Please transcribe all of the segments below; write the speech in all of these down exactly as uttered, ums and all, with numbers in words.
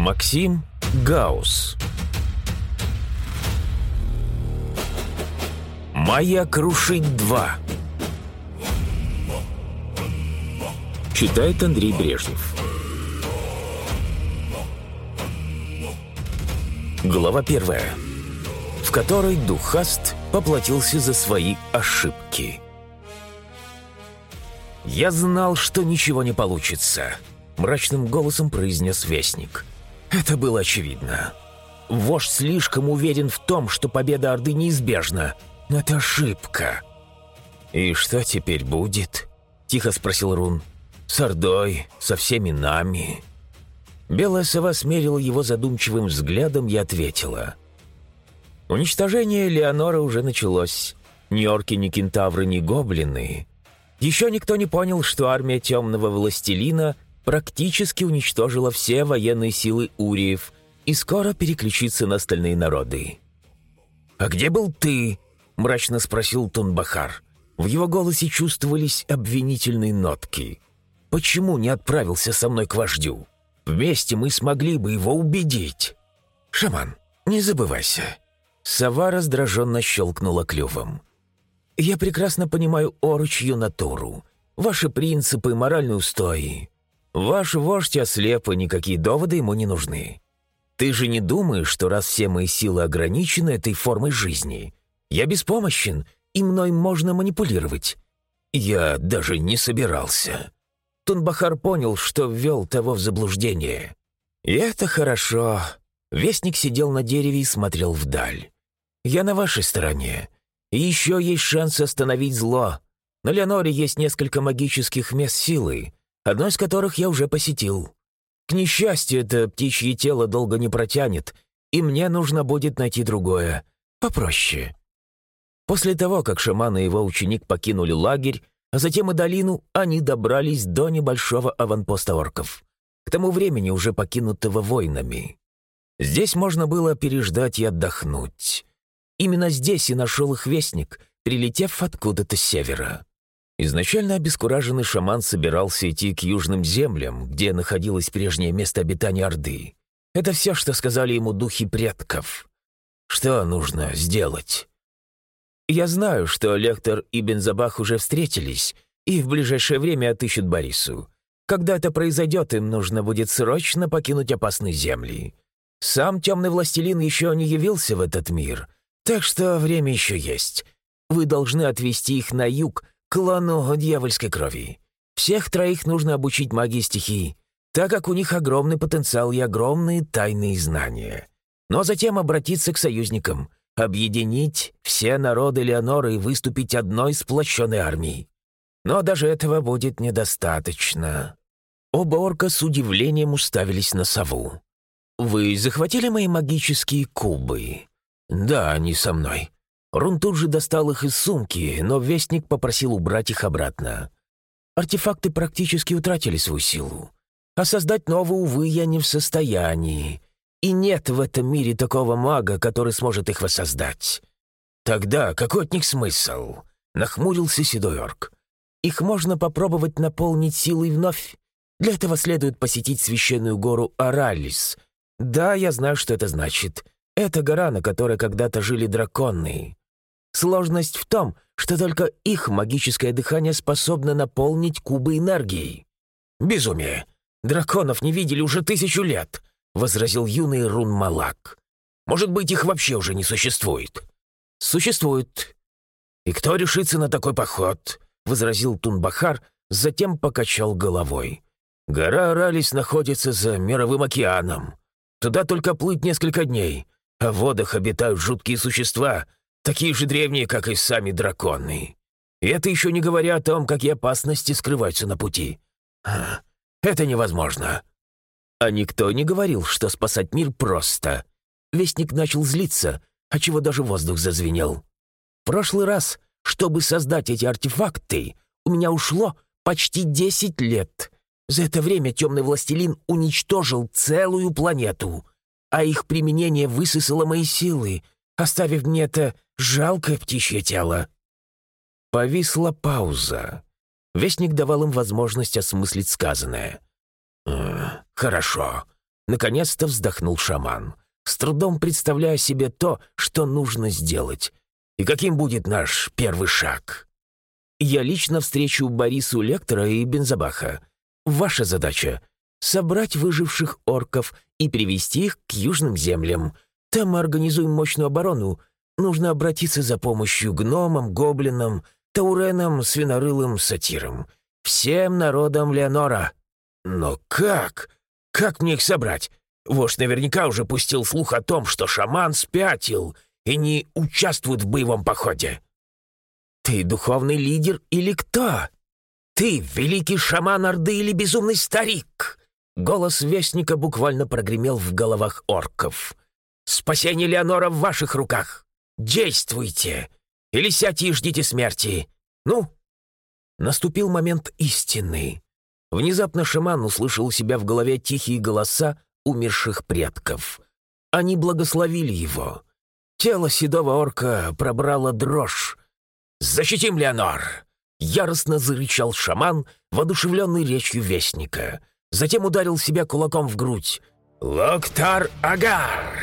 Максим Гаус. «Маяк крушить два». Читает Андрей Брежнев. Глава первая, в которой Духаст поплатился за свои ошибки. «Я знал, что ничего не получится», — мрачным голосом произнес Вестник. Это было очевидно. Вождь слишком уверен в том, что победа Орды неизбежна. Но это ошибка. «И что теперь будет?» — тихо спросил Рун. «С Ордой, со всеми нами». Белая сова смерила его задумчивым взглядом и ответила. «Уничтожение Леонора уже началось. Ни орки, ни кентавры, ни гоблины. Еще никто не понял, что армия Темного Властелина практически уничтожила все военные силы уриев и скоро переключится на остальные народы». «А где был ты?» — мрачно спросил Тунбахар. В его голосе чувствовались обвинительные нотки. «Почему не отправился со мной к вождю? Вместе мы смогли бы его убедить». «Шаман, не забывайся». Сова раздраженно щелкнула клювом. «Я прекрасно понимаю орочью натуру, ваши принципы, моральные устои. Ваш вождь ослеп, и никакие доводы ему не нужны. Ты же не думаешь, что раз все мои силы ограничены этой формой жизни, я беспомощен, и мной можно манипулировать? Я даже не собирался». Тунбахар понял, что ввел того в заблуждение. «И это хорошо». Вестник сидел на дереве и смотрел вдаль. «Я на вашей стороне. И еще есть шанс остановить зло. На Леоноре есть несколько магических мест силы, одно из которых я уже посетил. К несчастью, это птичье тело долго не протянет, и мне нужно будет найти другое, попроще». После того, как шаман и его ученик покинули лагерь, а затем и долину, они добрались до небольшого аванпоста орков, к тому времени уже покинутого воинами. Здесь можно было переждать и отдохнуть. Именно здесь и нашел их Вестник, прилетев откуда-то с севера. Изначально обескураженный шаман собирался идти к южным землям, где находилось прежнее место обитания Орды. Это все, что сказали ему духи предков. Что нужно сделать? Я знаю, что Лектор и Бензабах уже встретились и в ближайшее время отыщут Борису. Когда это произойдет, им нужно будет срочно покинуть опасные земли. Сам Темный Властелин еще не явился в этот мир, так что время еще есть. Вы должны отвести их на юг, к клану дьявольской крови. Всех троих нужно обучить магии стихий, так как у них огромный потенциал и огромные тайные знания. Но затем обратиться к союзникам, объединить все народы Леоноры и выступить одной сплощенной армией. Но даже этого будет недостаточно. Оба орка с удивлением уставились на сову. «Вы захватили мои магические кубы?» «Да, они со мной». Рун тут же достал их из сумки, но Вестник попросил убрать их обратно. «Артефакты практически утратили свою силу. А создать новые, увы, я не в состоянии. И нет в этом мире такого мага, который сможет их воссоздать». «Тогда какой от них смысл?» — нахмурился седой орк. «Их можно попробовать наполнить силой вновь. Для этого следует посетить священную гору Аралис. Да, я знаю, что это значит. Это гора, на которой когда-то жили драконы. Сложность в том, что только их магическое дыхание способно наполнить кубы энергией». «Безумие! Драконов не видели уже тысячу лет!» — возразил юный Рун Малак. «Может быть, их вообще уже не существует?» «Существует». «И кто решится на такой поход?» — возразил Тунбахар, затем покачал головой. «Гора Аралис находится за Мировым океаном. Туда только плыть несколько дней, а в водах обитают жуткие существа, такие же древние, как и сами драконы. И это еще не говоря о том, какие опасности скрываются на пути. Это невозможно». А никто не говорил, что спасать мир просто. Вестник начал злиться, отчего даже воздух зазвенел. В прошлый раз, чтобы создать эти артефакты, у меня ушло почти десять лет. За это время Темный Властелин уничтожил целую планету, а их применение высосало мои силы, оставив мне это жалкое птичье тело. Повисла пауза. Вестник давал им возможность осмыслить сказанное. «Хорошо. Наконец-то вздохнул шаман, с трудом представляя себе то, что нужно сделать. И каким будет наш первый шаг? Я лично встречу Борису Лектора и Бензобаха. Ваша задача — собрать выживших орков и привести их к южным землям. Там мы организуем мощную оборону. Нужно обратиться за помощью гномам, гоблинам, тауренам, свинорылым, сатирам. Всем народам Леонора. Но как? Как мне их собрать? Вождь наверняка уже пустил слух о том, что шаман спятил и не участвует в боевом походе. Ты духовный лидер или кто? Ты великий шаман Орды или безумный старик? Голос Вестника буквально прогремел в головах орков. Спасение Леонора в ваших руках. Действуйте! Или сядьте и ждите смерти. Ну? Наступил момент истины. Внезапно шаман услышал у себя в голове тихие голоса умерших предков. Они благословили его. Тело седого орка пробрало дрожь. «Защитим, Леонор!» — яростно зарычал шаман, воодушевленный речью Вестника. Затем ударил себя кулаком в грудь. «Локтар-Агар!»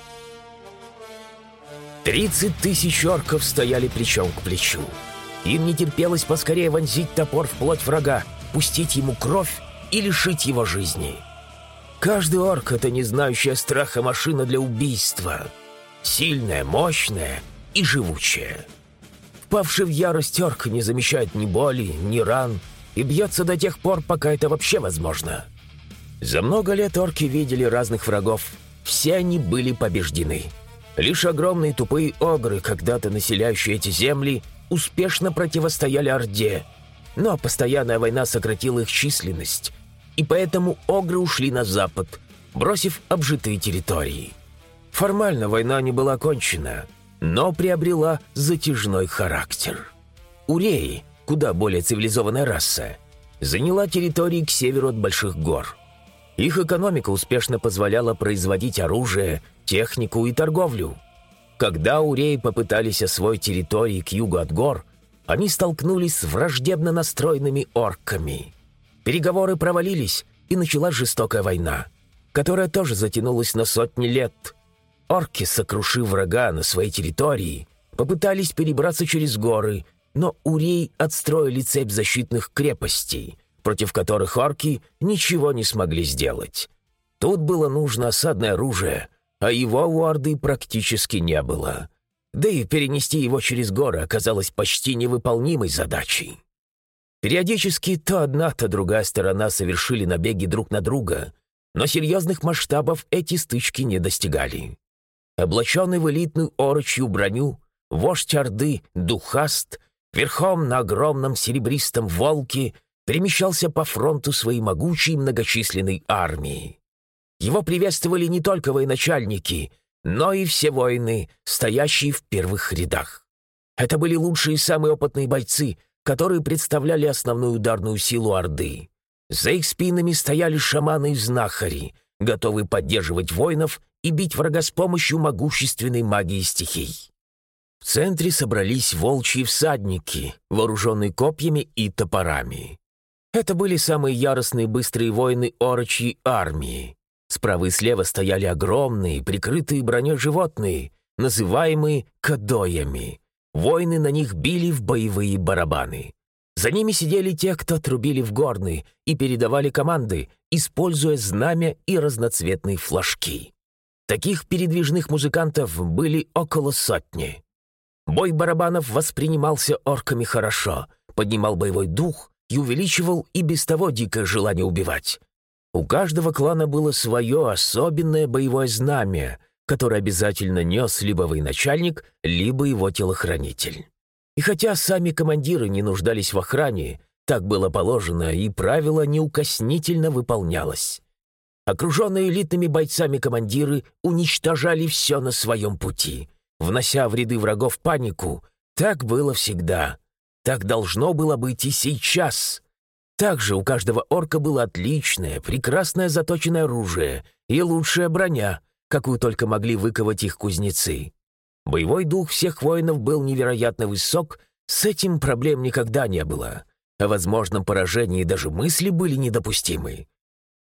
Тридцать тысяч орков стояли плечом к плечу. Им не терпелось поскорее вонзить топор в плоть врага, пустить ему кровь и лишить его жизни. Каждый орк — это не знающая страха машина для убийства. Сильная, мощная и живучая. Впавший в ярость орк не замечает ни боли, ни ран и бьется до тех пор, пока это вообще возможно. За много лет орки видели разных врагов. Все они были побеждены. Лишь огромные тупые огры, когда-то населяющие эти земли, успешно противостояли Орде. Но постоянная война сократила их численность, и поэтому огры ушли на запад, бросив обжитые территории. Формально война не была окончена, но приобрела затяжной характер. Уреи, куда более цивилизованная раса, заняла территории к северу от Больших гор. Их экономика успешно позволяла производить оружие, технику и торговлю. Когда уреи попытались освоить территории к югу от гор, они столкнулись с враждебно настроенными орками. Переговоры провалились, и началась жестокая война, которая тоже затянулась на сотни лет. Орки, сокрушив врага на своей территории, попытались перебраться через горы, но уреи отстроили цепь защитных крепостей, против которых орки ничего не смогли сделать. Тут было нужно осадное оружие, а его у Орды практически не было. Да и перенести его через горы оказалось почти невыполнимой задачей. Периодически то одна, то другая сторона совершили набеги друг на друга, но серьезных масштабов эти стычки не достигали. Облаченный в элитную орочью броню, вождь Орды Духаст верхом на огромном серебристом волке перемещался по фронту своей могучей многочисленной армии. Его приветствовали не только военачальники, но и все воины, стоящие в первых рядах. Это были лучшие и самые опытные бойцы, которые представляли основную ударную силу Орды. За их спинами стояли шаманы и знахари, готовые поддерживать воинов и бить врага с помощью могущественной магии стихий. В центре собрались волчьи всадники, вооруженные копьями и топорами. Это были самые яростные быстрые воины орочьей армии. Справа и слева стояли огромные, прикрытые броней животные, называемые кадоями. Воины на них били в боевые барабаны. За ними сидели те, кто трубили в горны и передавали команды, используя знамя и разноцветные флажки. Таких передвижных музыкантов были около сотни. Бой барабанов воспринимался орками хорошо, поднимал боевой дух и увеличивал и без того дикое желание убивать. У каждого клана было свое особенное боевое знамя, которое обязательно нес либо военачальник, либо его телохранитель. И хотя сами командиры не нуждались в охране, так было положено, и правило неукоснительно выполнялось. Окруженные элитными бойцами командиры уничтожали все на своем пути, внося в ряды врагов панику. Так было всегда. Так должно было быть и сейчас. Также у каждого орка было отличное, прекрасное заточенное оружие и лучшая броня, какую только могли выковать их кузнецы. Боевой дух всех воинов был невероятно высок, с этим проблем никогда не было. О возможном поражении даже мысли были недопустимы.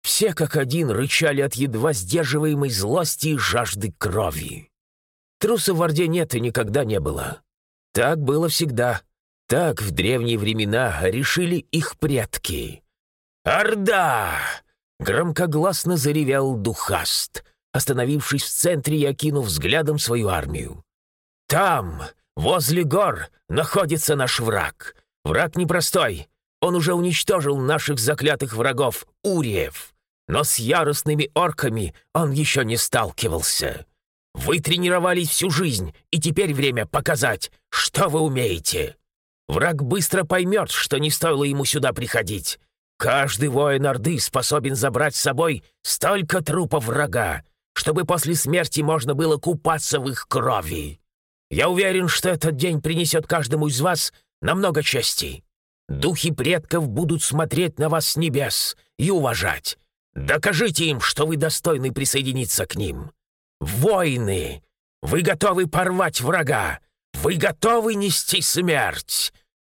Все как один рычали от едва сдерживаемой злости и жажды крови. Трусов в Орде нет и никогда не было. Так было всегда. Так в древние времена решили их предки. «Орда!» — громкогласно заревел Духаст, остановившись в центре и окинув взглядом свою армию. «Там, возле гор, находится наш враг. Враг непростой. Он уже уничтожил наших заклятых врагов, уриев. Но с яростными орками он еще не сталкивался. Вы тренировались всю жизнь, и теперь время показать, что вы умеете. Враг быстро поймет, что не стоило ему сюда приходить. Каждый воин Орды способен забрать с собой столько трупов врага, чтобы после смерти можно было купаться в их крови. Я уверен, что этот день принесет каждому из вас намного чести. Духи предков будут смотреть на вас с небес и уважать. Докажите им, что вы достойны присоединиться к ним. Воины, вы готовы порвать врага? Вы готовы нести смерть?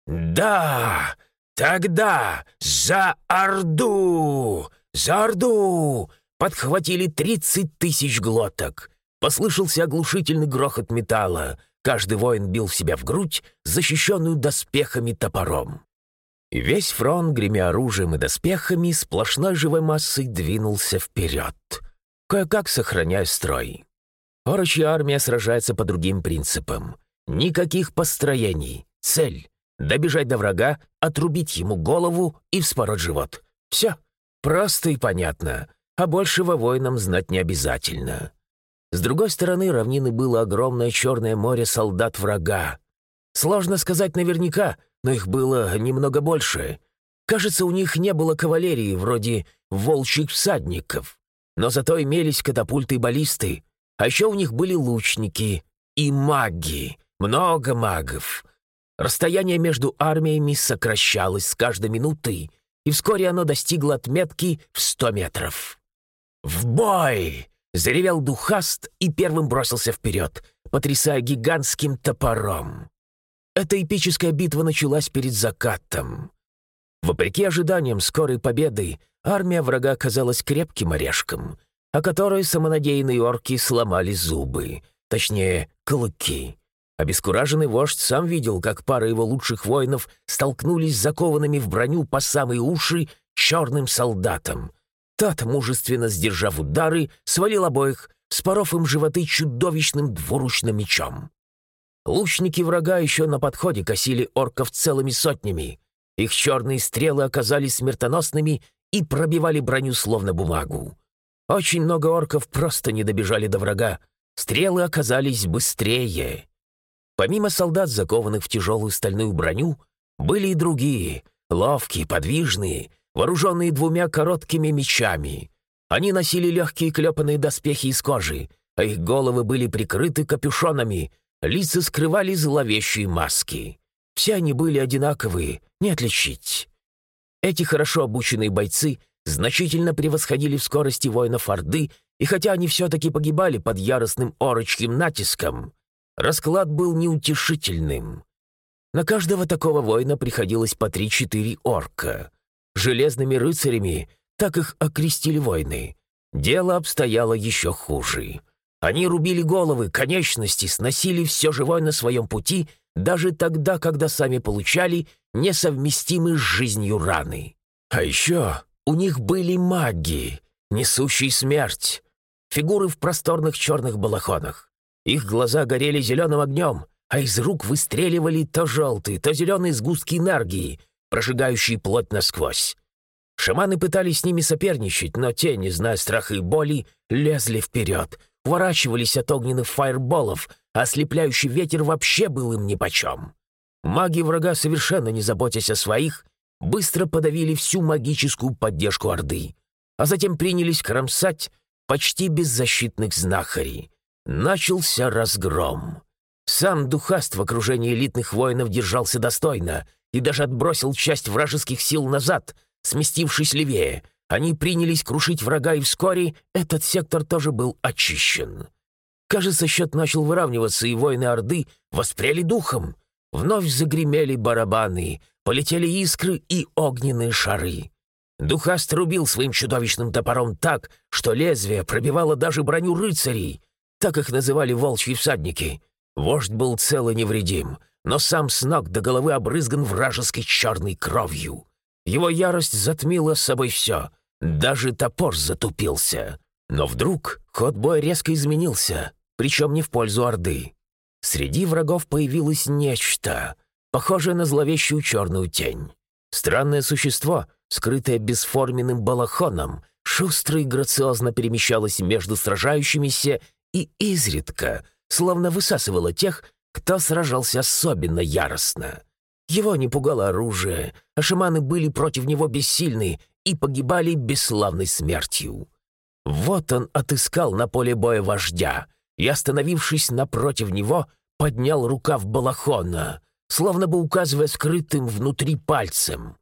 Да, тогда за Орду! За Орду!» Подхватили тридцать тысяч глоток. Послышался оглушительный грохот металла. Каждый воин бил в себя в грудь, защищенную доспехами топором. И весь фронт, гремя оружием и доспехами, сплошной живой массой двинулся вперед, кое-как сохраняя строй. Орочья армия сражается по другим принципам. Никаких построений. Цель — добежать до врага, отрубить ему голову и вспороть живот. Все просто и понятно, а большего воинам знать не обязательно. С другой стороны равнины было огромное черное море солдат врага. Сложно сказать наверняка, но их было немного больше. Кажется, у них не было кавалерии, вроде волчьих всадников. Но зато имелись катапульты и баллисты. А еще у них были лучники и маги. Много магов. Расстояние между армиями сокращалось с каждой минутой, и вскоре оно достигло отметки в сто метров. «В бой!» — заревел Духаст и первым бросился вперед, потрясая гигантским топором. Эта эпическая битва началась перед закатом. Вопреки ожиданиям скорой победы, армия врага оказалась крепким орешком, о которой самонадеянные орки сломали зубы, точнее, клыки. Обескураженный вождь сам видел, как пара его лучших воинов столкнулись с закованными в броню по самые уши черным солдатом. Тот, мужественно сдержав удары, свалил обоих, споров им животы чудовищным двуручным мечом. Лучники врага еще на подходе косили орков целыми сотнями. Их черные стрелы оказались смертоносными и пробивали броню словно бумагу. Очень много орков просто не добежали до врага. Стрелы оказались быстрее. Помимо солдат, закованных в тяжелую стальную броню, были и другие, ловкие, подвижные, вооруженные двумя короткими мечами. Они носили легкие клепанные доспехи из кожи, а их головы были прикрыты капюшонами, лица скрывали зловещие маски. Все они были одинаковые, не отличить. Эти хорошо обученные бойцы значительно превосходили в скорости воинов Орды, и хотя они все-таки погибали под яростным орочьим натиском, расклад был неутешительным. На каждого такого воина приходилось по три-четыре орка. Железными рыцарями, так их окрестили воины. Дело обстояло еще хуже. Они рубили головы, конечности, сносили все живое на своем пути, даже тогда, когда сами получали несовместимые с жизнью раны. А еще у них были маги, несущие смерть. Фигуры в просторных черных балахонах. Их глаза горели зеленым огнем, а из рук выстреливали то желтые, то зеленые сгустки энергии, прожигающие плоть насквозь. Шаманы пытались с ними соперничать, но те, не зная страха и боли, лезли вперед, уворачивались от огненных фаерболов, а ослепляющий ветер вообще был им нипочем. Маги врага, совершенно не заботясь о своих, быстро подавили всю магическую поддержку Орды, а затем принялись кромсать почти беззащитных знахарей. Начался разгром. Сам Духаст в окружении элитных воинов держался достойно и даже отбросил часть вражеских сил назад, сместившись левее. Они принялись крушить врага, и вскоре этот сектор тоже был очищен. Кажется, счет начал выравниваться, и воины Орды воспряли духом. Вновь загремели барабаны, полетели искры и огненные шары. Духаст рубил своим чудовищным топором так, что лезвие пробивало даже броню рыцарей. Так их называли волчьи всадники. Вождь был цел и невредим, но сам с ног до головы обрызган вражеской черной кровью. Его ярость затмила с собой все. Даже топор затупился. Но вдруг ход боя резко изменился, причем не в пользу Орды. Среди врагов появилось нечто, похожее на зловещую черную тень. Странное существо, скрытое бесформенным балахоном, шустро и грациозно перемещалось между сражающимися и изредка, словно высасывало тех, кто сражался особенно яростно. Его не пугало оружие, а шаманы были против него бессильны и погибали бесславной смертью. Вот он отыскал на поле боя вождя и, остановившись напротив него, поднял рукав балахона, словно бы указывая скрытым внутри пальцем.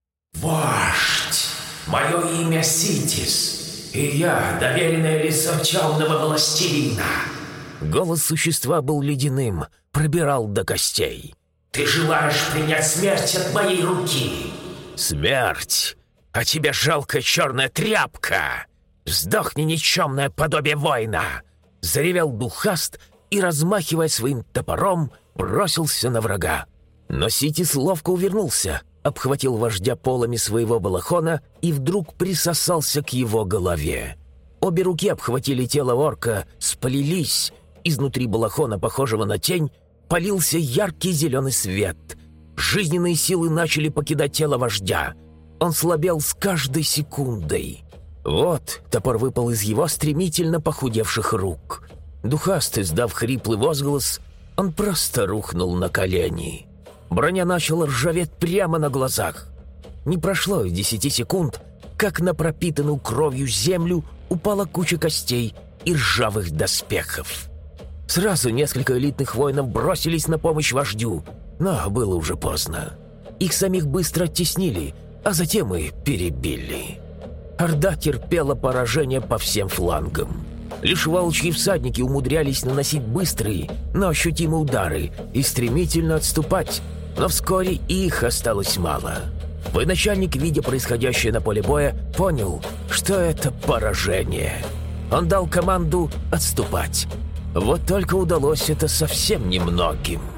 «Вождь! Мое имя Ситис, и я доверенное лицо темного властелина!» Голос существа был ледяным, пробирал до костей. «Ты желаешь принять смерть от моей руки?» «Смерть? А тебе жалкая черная тряпка! Сдохни, никчемное подобие воина!» Заревел Духаст и, размахивая своим топором, бросился на врага. Но Ситис ловко увернулся, обхватил вождя полами своего балахона и вдруг присосался к его голове. Обе руки обхватили тело орка, сплелись. Изнутри балахона, похожего на тень, полился яркий зеленый свет. Жизненные силы начали покидать тело вождя. Он слабел с каждой секундой. Вот топор выпал из его стремительно похудевших рук. Духаст, издав хриплый возглас, он просто рухнул на колени. Броня начала ржаветь прямо на глазах. Не прошло и десяти секунд, как на пропитанную кровью землю упала куча костей и ржавых доспехов. Сразу несколько элитных воинов бросились на помощь вождю, но было уже поздно. Их самих быстро оттеснили, а затем и перебили. Орда терпела поражение по всем флангам. Лишь волчьи всадники умудрялись наносить быстрые, но ощутимые удары и стремительно отступать, но вскоре их осталось мало. Военачальник, видя происходящее на поле боя, понял, что это поражение. Он дал команду отступать. Вот только удалось это совсем немногим.